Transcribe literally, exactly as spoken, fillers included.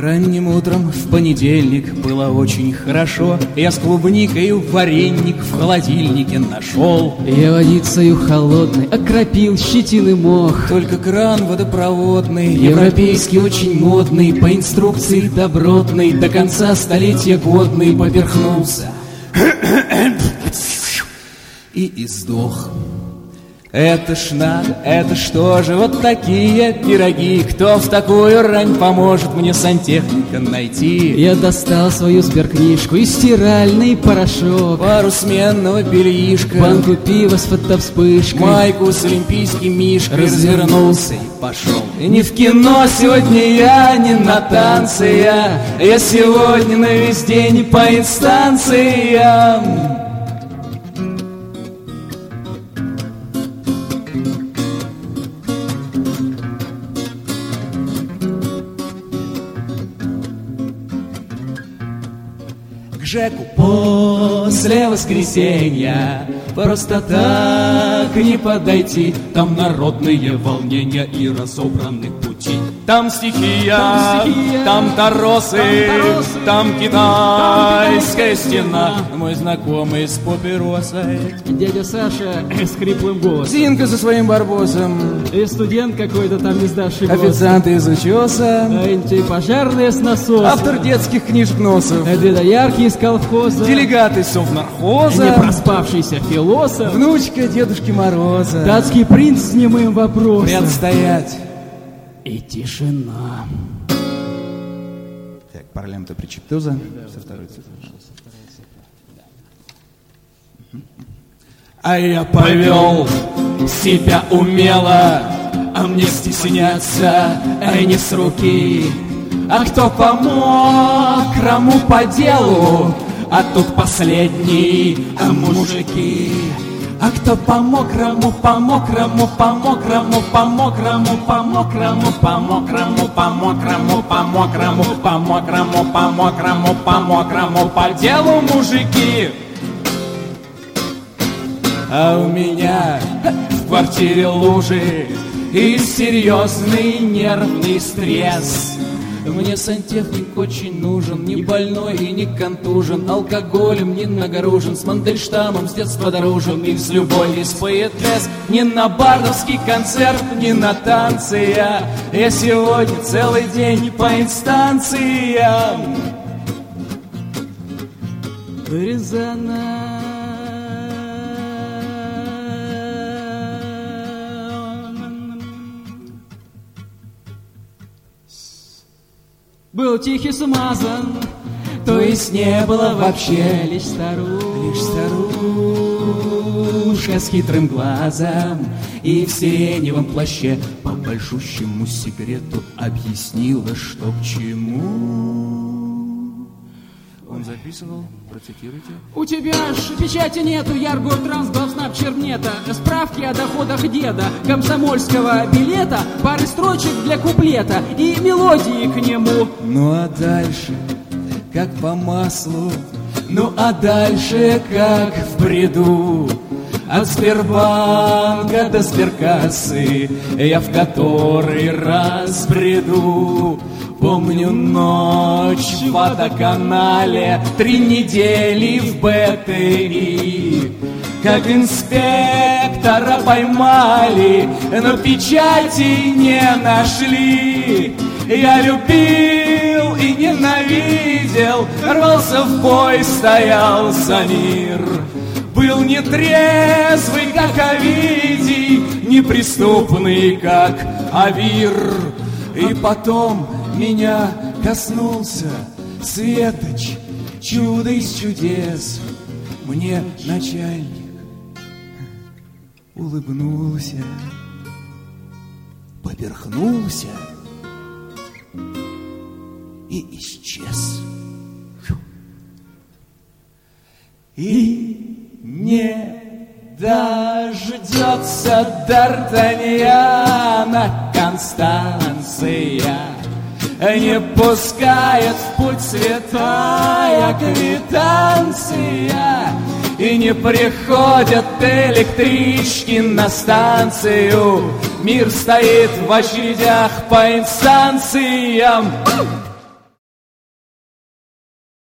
Ранним утром в понедельник было очень хорошо. Я с клубникой вареник в холодильнике нашел. Я водицею холодной окропил щетины мох. Только кран водопроводный, европейский, очень модный, по инструкции добротный, до конца столетия годный, поперхнулся и издох. Это ж надо, это что же, вот такие пироги. Кто в такую рань поможет мне сантехника найти? Я достал свою сберкнижку и стиральный порошок, пару сменного бельишка, банку пива с фотовспышкой, майку с олимпийским мишкой. Развернулся и пошел. И не в кино сегодня я, не на танцы я. Я сегодня на весь день по инстанциям. Жеку после воскресенья просто так не подойти. Там народные волнения и разобраны пути. Там стихия, там, стихия, там торосы, там, торосы, там китайская там стена. Мой знакомый с папиросой, дядя Саша с хриплым голосом, Зинка со своим барбосом, и студент какой-то там не сдавший голос, официант из учеса, антипожарные с насоса, автор детских книжек носов, доярки из колхоза, делегаты совнархоза, не проспавшийся философ, внучка Дедушки Мороза, датский принц с немым вопросом. Ряд стоять. И тишина. Так, парламента причептуза. Да, со второй цифры. А я повел себя умело, а мне стесняться, а не с руки. А кто помог кому по делу, а тут последний, а мужики. А кто по-мокрому, по-мокрому, по-мокрому, по-мокрому, по-мокрому, по-мокрому, по-мокрому, по-мокрому, по-мокрому, по-мокрому, по-мокрому, по делу, мужики. А у меня в квартире лужи и серьезный нервный стресс. Мне сантехник очень нужен, не больной и не контужен, алкоголем не нагружен, с Мандельштамом с детства дорожен и с любовью испытывает стресс. Не на бардовский концерт, не на танцы я, я сегодня целый день по инстанциям. Рязана. Был тихий смазан, то есть не было вообще, лишь старушка, лишь старушка с хитрым глазом и в сиреневом плаще по большущему секрету объяснила, что к чему. Он записывал, процитируйте. У тебя ж печати нету, Ярго Трансглавснаб Чернета, справки о доходах деда, комсомольского билета, пары строчек для куплета и мелодии к нему. Ну а дальше, как по маслу, ну а дальше, как в бреду. От Сбербанка до сберкассы я в который раз бреду. Помню ночь в водоканале, три недели в БТИ. Как инспектора поймали, но печати не нашли. Я любил и ненавидел, рвался в бой, стоял за мир. Был нетрезвый, как Овидий, неприступный, как Авир. И потом меня коснулся светоч, чудо из чудес. Мне начальник улыбнулся, поперхнулся и исчез. И не дождется Д'Артаньяна Констанция, не пускает в путь святая квитанция, и не приходят электрички на станцию. Мир стоит в очередях по инстанциям.